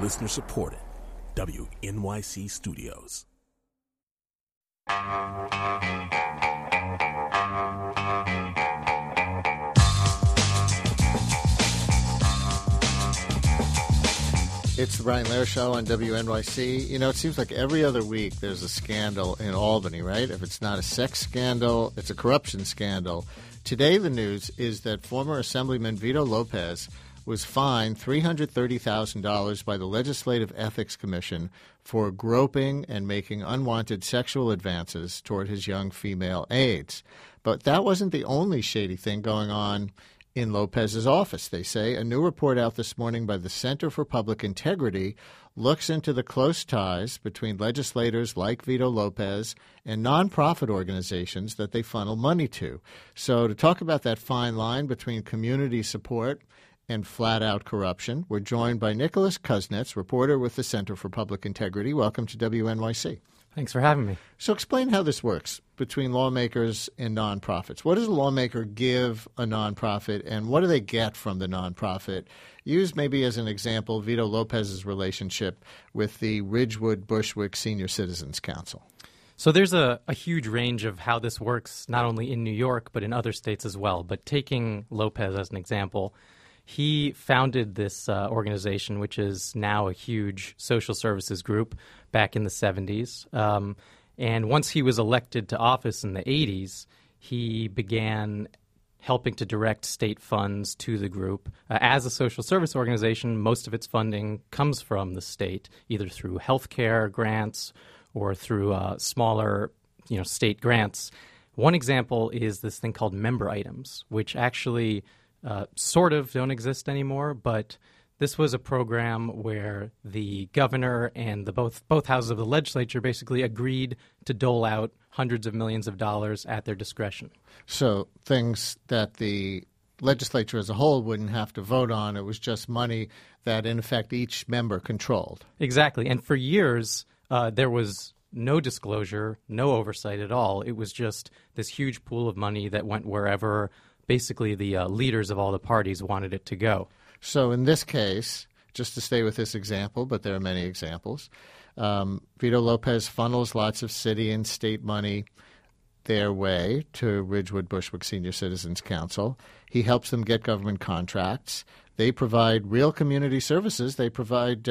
Listener supported. WNYC Studios. It's the Brian Lehrer Show on WNYC. You know, it seems like every other week there's a scandal in Albany, right? If it's not a sex scandal, it's a corruption scandal. Today the news is that former Assemblyman Vito Lopez was fined $330,000 by the Legislative Ethics Commission for groping and making unwanted sexual advances toward his young female aides. But that wasn't the only shady thing going on in Lopez's office, they say. A new report out this morning by the Center for Public Integrity looks into the close ties between legislators like Vito Lopez and nonprofit organizations that they funnel money to. So to talk about that fine line between community support and flat-out corruption, we're joined by Nicholas Kuznets, reporter with the Center for Public Integrity. Welcome to WNYC. Thanks for having me. So explain how this works between lawmakers and nonprofits. What does a lawmaker give a nonprofit, and what do they get from the nonprofit? Use maybe as an example Vito Lopez's relationship with the Ridgewood Bushwick Senior Citizens Council. So there's a huge range of how this works, not only in New York, but in other states as well. But taking Lopez as an example, he founded this organization, which is now a huge social services group, back in the 70s. And once he was elected to office in the 80s, he began helping to direct state funds to the group. As a social service organization, most of its funding comes from the state, either through healthcare grants or through smaller, state grants. One example is this thing called member items, which actually sort of don't exist anymore, but this was a program where the governor and both houses of the legislature basically agreed to dole out hundreds of millions of dollars at their discretion. So things that the legislature as a whole wouldn't have to vote on. It was just money that, in effect, each member controlled. Exactly. And for years, there was no disclosure, no oversight at all. It was just this huge pool of money that went wherever basically the leaders of all the parties wanted it to go. So in this case, just to stay with this example, but there are many examples, Vito Lopez funnels lots of city and state money their way to Ridgewood Bushwick Senior Citizens Council. He helps them get government contracts. They provide real community services. They provide,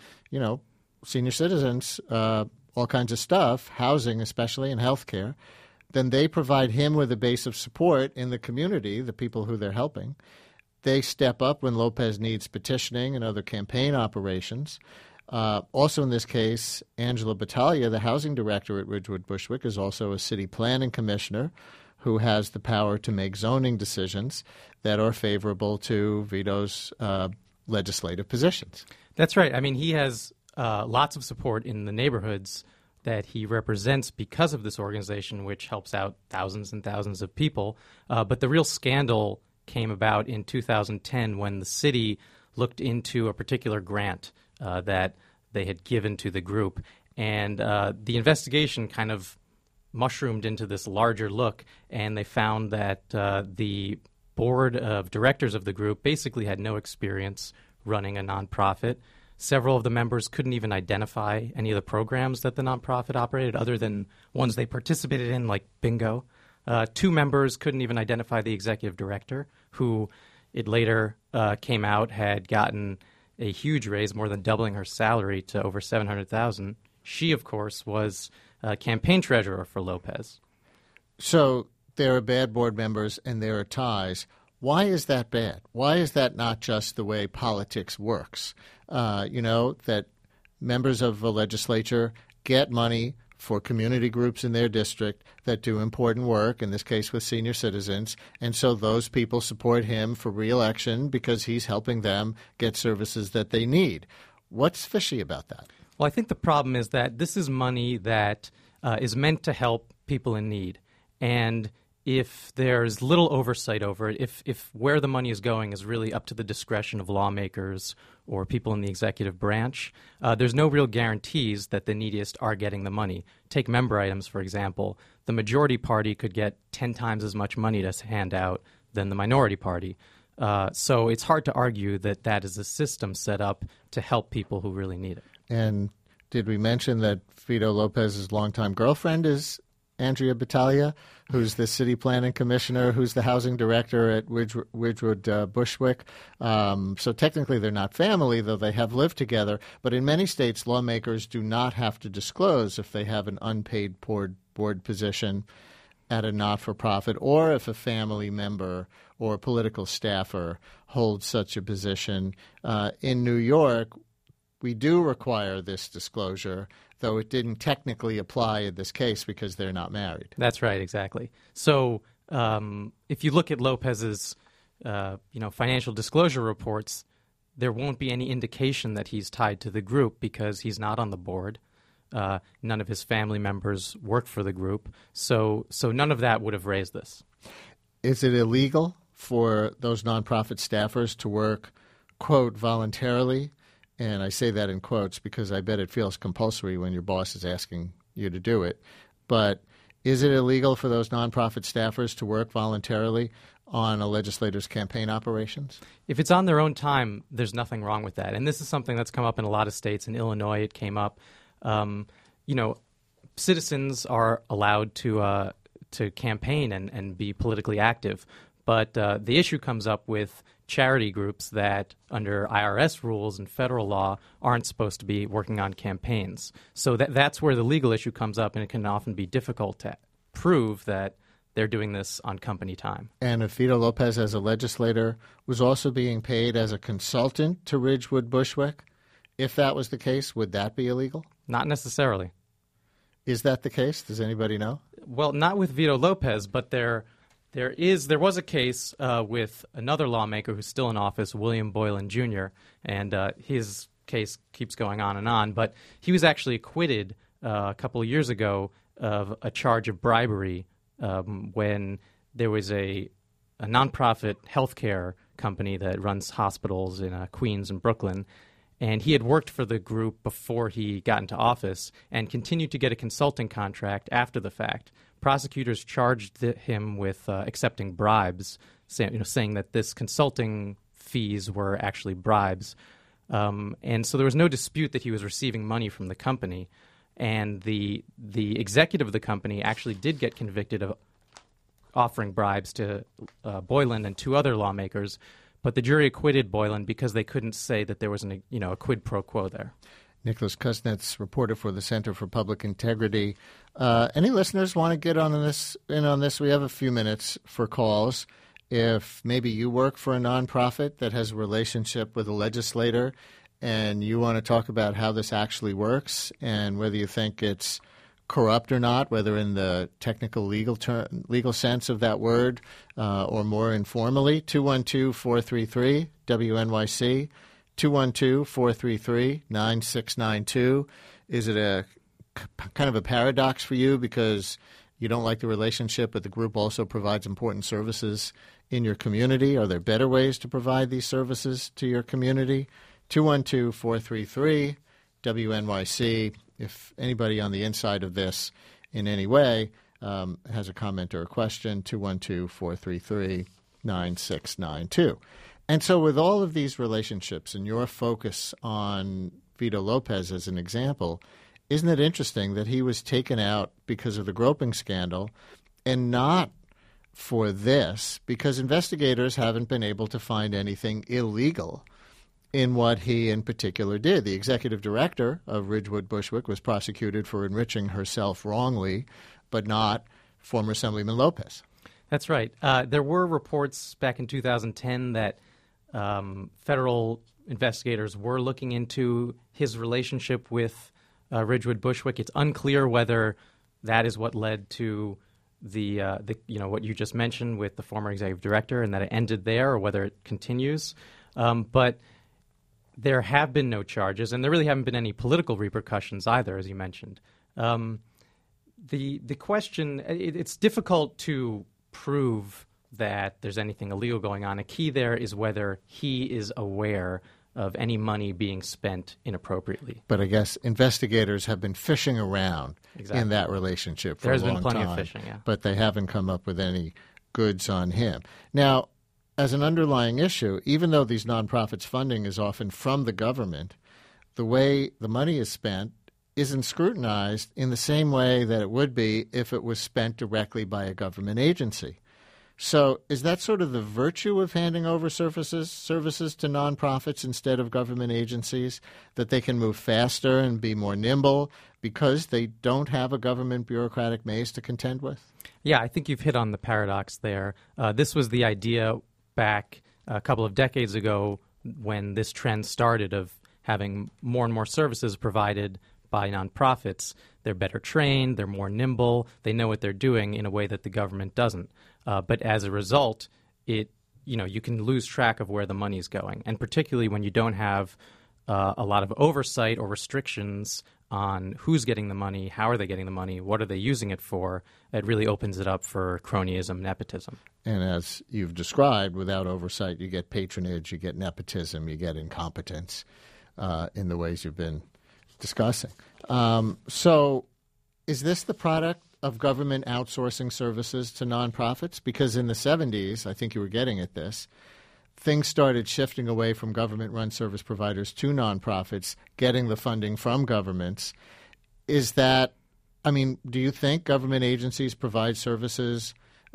senior citizens all kinds of stuff, housing especially, and health care. Then they provide him with a base of support in the community, the people who they're helping. They step up when Lopez needs petitioning and other campaign operations. Also in this case, Angela Battaglia, the housing director at Ridgewood Bushwick, is also a city planning commissioner who has the power to make zoning decisions that are favorable to Vito's legislative positions. That's right. I mean, he has lots of support in the neighborhoods that he represents because of this organization, which helps out thousands and thousands of people. But the real scandal came about in 2010 when the city looked into a particular grant that they had given to the group. And the investigation kind of mushroomed into this larger look, and they found that the board of directors of the group basically had no experience running a nonprofit. Several of the members couldn't even identify any of the programs that the nonprofit operated other than ones they participated in, like bingo. Two members couldn't even identify the executive director, who it later came out had gotten a huge raise, more than doubling her salary to over $700,000. She, of course, was campaign treasurer for Lopez. So there are bad board members and there are ties. Why is that bad? Why is that not just the way politics works? That members of a legislature get money for community groups in their district that do important work, in this case with senior citizens, and so those people support him for re-election because he's helping them get services that they need. What's fishy about that? Well, I think the problem is that this is money that is meant to help people in need. And if there's little oversight over it, if where the money is going is really up to the discretion of lawmakers or people in the executive branch, there's no real guarantees that the neediest are getting the money. Take member items, for example. The majority party could get 10 times as much money to hand out than the minority party. So it's hard to argue that that is a system set up to help people who really need it. And did we mention that Vito Lopez's longtime girlfriend is Andrea Battaglia, who's the city planning commissioner, who's the housing director at Ridgewood Bushwick? So technically they're not family, though they have lived together. But in many states, lawmakers do not have to disclose if they have an unpaid board position at a not-for-profit, or if a family member or political staffer holds such a position. In New York, we do require this disclosure, though it didn't technically apply in this case because they're not married. That's right, exactly. So if you look at Lopez's financial disclosure reports, there won't be any indication that he's tied to the group because he's not on the board. None of his family members work for the group. So none of that would have raised this. Is it illegal for those nonprofit staffers to work, quote, voluntarily? And I say that in quotes because I bet it feels compulsory when your boss is asking you to do it. But is it illegal for those nonprofit staffers to work voluntarily on a legislator's campaign operations? If it's on their own time, there's nothing wrong with that. And this is something that's come up in a lot of states. In Illinois, it came up. Citizens are allowed to campaign and be politically active. But the issue comes up with charity groups that, under IRS rules and federal law, aren't supposed to be working on campaigns. So that's where the legal issue comes up, and it can often be difficult to prove that they're doing this on company time. And if Vito Lopez, as a legislator, was also being paid as a consultant to Ridgewood Bushwick, if that was the case, would that be illegal? Not necessarily. Is that the case? Does anybody know? Well, not with Vito Lopez, but there was a case with another lawmaker who's still in office, William Boylan Jr., and his case keeps going on. But he was actually acquitted a couple of years ago of a charge of bribery when there was a nonprofit healthcare company that runs hospitals in Queens and Brooklyn. And he had worked for the group before he got into office and continued to get a consulting contract after the fact. Prosecutors charged him with accepting bribes, saying that this consulting fees were actually bribes. And so there was no dispute that he was receiving money from the company. And the executive of the company actually did get convicted of offering bribes to Boylan and two other lawmakers. But the jury acquitted Boylan because they couldn't say that there was a quid pro quo there. Nicholas Kusnetz, reporter for the Center for Public Integrity. Any listeners want to get in on this? We have a few minutes for calls. If maybe you work for a nonprofit that has a relationship with a legislator and you want to talk about how this actually works and whether you think it's corrupt or not, whether in the technical legal sense of that word or more informally, 212-433-WNYC, 212-433-9692. Is it a kind of a paradox for you because you don't like the relationship, but the group also provides important services in your community? Are there better ways to provide these services to your community? 212-433-WNYC. If anybody on the inside of this in any way has a comment or a question, 212-433-9692. And so with all of these relationships and your focus on Vito Lopez as an example, isn't it interesting that he was taken out because of the groping scandal and not for this, because investigators haven't been able to find anything illegal in what he in particular did. The executive director of Ridgewood Bushwick was prosecuted for enriching herself wrongly, but not former Assemblyman Lopez. That's right. There were reports back in 2010 that federal investigators were looking into his relationship with Ridgewood Bushwick. It's unclear whether that is what led to the what you just mentioned with the former executive director and that it ended there, or whether it continues. But there have been no charges, and there really haven't been any political repercussions either, as you mentioned. The question, it's difficult to prove that there's anything illegal going on. A key there is whether he is aware of any money being spent inappropriately. But I guess investigators have been fishing around in that relationship for a long time. There's been plenty of fishing, yeah. But they haven't come up with any goods on him. Now, as an underlying issue, even though these nonprofits' funding is often from the government, the way the money is spent isn't scrutinized in the same way that it would be if it was spent directly by a government agency. So is that sort of the virtue of handing over services to nonprofits instead of government agencies, that they can move faster and be more nimble because they don't have a government bureaucratic maze to contend with? Yeah, I think you've hit on the paradox there. This was the idea back a couple of decades ago when this trend started of having more and more services provided by nonprofits. They're better trained, they're more nimble, they know what they're doing in a way that the government doesn't. But as a result, you can lose track of where the money's going, and particularly when you don't have a lot of oversight or restrictions on who's getting the money, how are they getting the money, what are they using it for. It really opens it up for cronyism, nepotism. And as you've described, without oversight, you get patronage, you get nepotism, you get incompetence in the ways you've been discussing. So is this the product of government outsourcing services to nonprofits? Because in the 70s, I think you were getting at this, things started shifting away from government-run service providers to nonprofits, getting the funding from governments. Is that, do you think government agencies provide services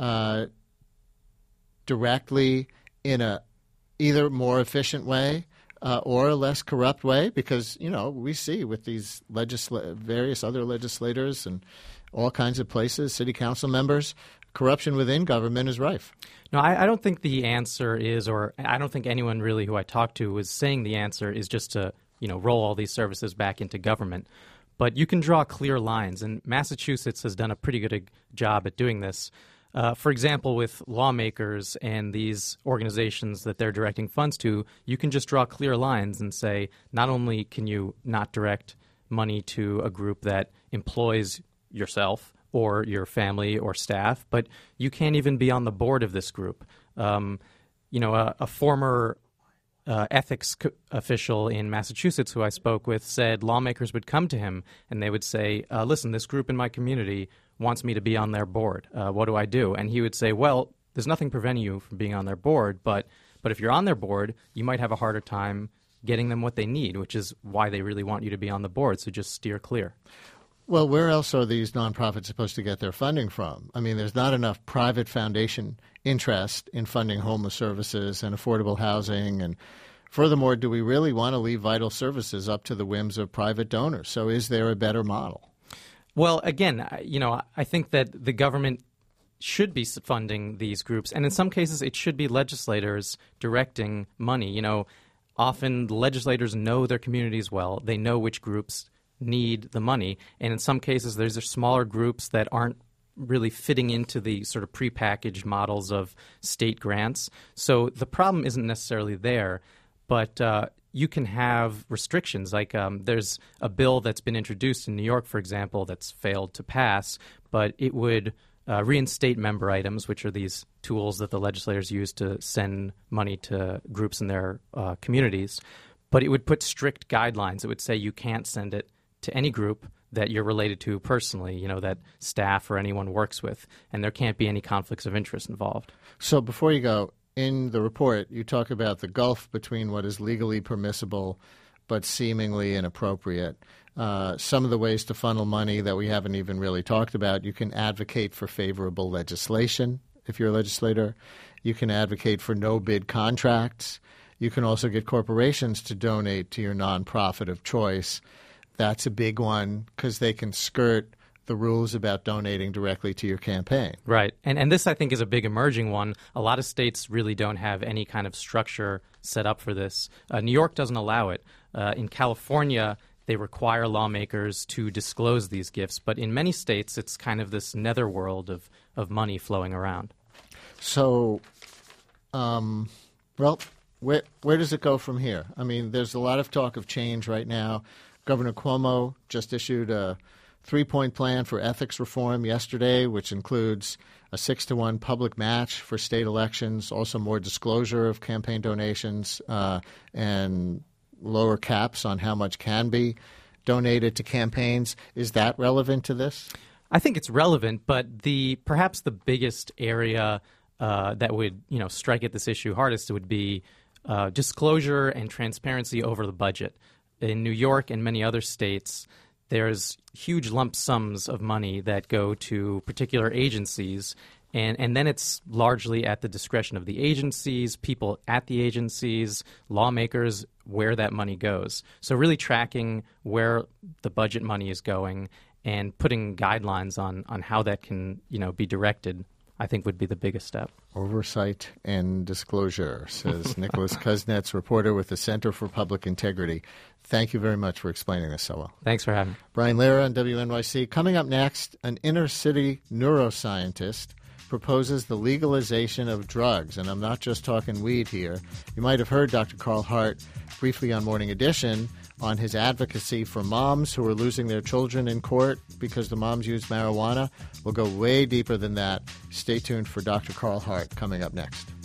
directly in a either more efficient way or a less corrupt way? Because, we see with these various other legislators and all kinds of places, city council members, corruption within government is rife. No, I don't think the answer is, or I don't think anyone really who I talked to was saying the answer is just to, roll all these services back into government. But you can draw clear lines, and Massachusetts has done a pretty good job at doing this. For example, with lawmakers and these organizations that they're directing funds to, you can just draw clear lines and say, not only can you not direct money to a group that employs yourself or your family or staff, but you can't even be on the board of this group. A former ethics official in Massachusetts who I spoke with said lawmakers would come to him and they would say, listen, this group in my community wants me to be on their board. What do I do? And he would say, well, there's nothing preventing you from being on their board, but if you're on their board, you might have a harder time getting them what they need, which is why they really want you to be on the board, so just steer clear. Well, where else are these nonprofits supposed to get their funding from? There's not enough private foundation interest in funding homeless services and affordable housing. And furthermore, do we really want to leave vital services up to the whims of private donors? So is there a better model? Well, again, I think that the government should be funding these groups. And in some cases, it should be legislators directing money. Often the legislators know their communities well. They know which groups need the money. And in some cases, there's smaller groups that aren't really fitting into the sort of prepackaged models of state grants. So the problem isn't necessarily there, but you can have restrictions. Like there's a bill that's been introduced in New York, for example, that's failed to pass, but it would reinstate member items, which are these tools that the legislators use to send money to groups in their communities. But it would put strict guidelines. It would say you can't send it to any group that you're related to personally, that staff or anyone works with, and there can't be any conflicts of interest involved. So before you go, in the report, you talk about the gulf between what is legally permissible but seemingly inappropriate. Some of the ways to funnel money that we haven't even really talked about, you can advocate for favorable legislation if you're a legislator. You can advocate for no-bid contracts. You can also get corporations to donate to your nonprofit of choice. That's a big one because they can skirt the rules about donating directly to your campaign. Right. And this, I think, is a big emerging one. A lot of states really don't have any kind of structure set up for this. New York doesn't allow it. In California, they require lawmakers to disclose these gifts. But in many states, it's kind of this netherworld of money flowing around. So, where does it go from here? There's a lot of talk of change right now. Governor Cuomo just issued a 3-point plan for ethics reform yesterday, which includes a 6-to-1 public match for state elections, also more disclosure of campaign donations, and lower caps on how much can be donated to campaigns. Is that relevant to this? I think it's relevant, but perhaps the biggest area that would strike at this issue hardest would be disclosure and transparency over the budget. In New York and many other states, there's huge lump sums of money that go to particular agencies, and then it's largely at the discretion of the agencies, people at the agencies, lawmakers, where that money goes. So really tracking where the budget money is going and putting guidelines on how that can be directed, I think, would be the biggest step. Oversight and disclosure, says Nicholas Kuznets, reporter with the Center for Public Integrity. Thank you very much for explaining this so well. Thanks for having me. Brian Lehrer on WNYC. Coming up next, an inner-city neuroscientist proposes the legalization of drugs. And I'm not just talking weed here. You might have heard Dr. Carl Hart briefly on Morning Edition on his advocacy for moms who are losing their children in court because the moms use marijuana. We'll go way deeper than that. Stay tuned for Dr. Carl Hart coming up next.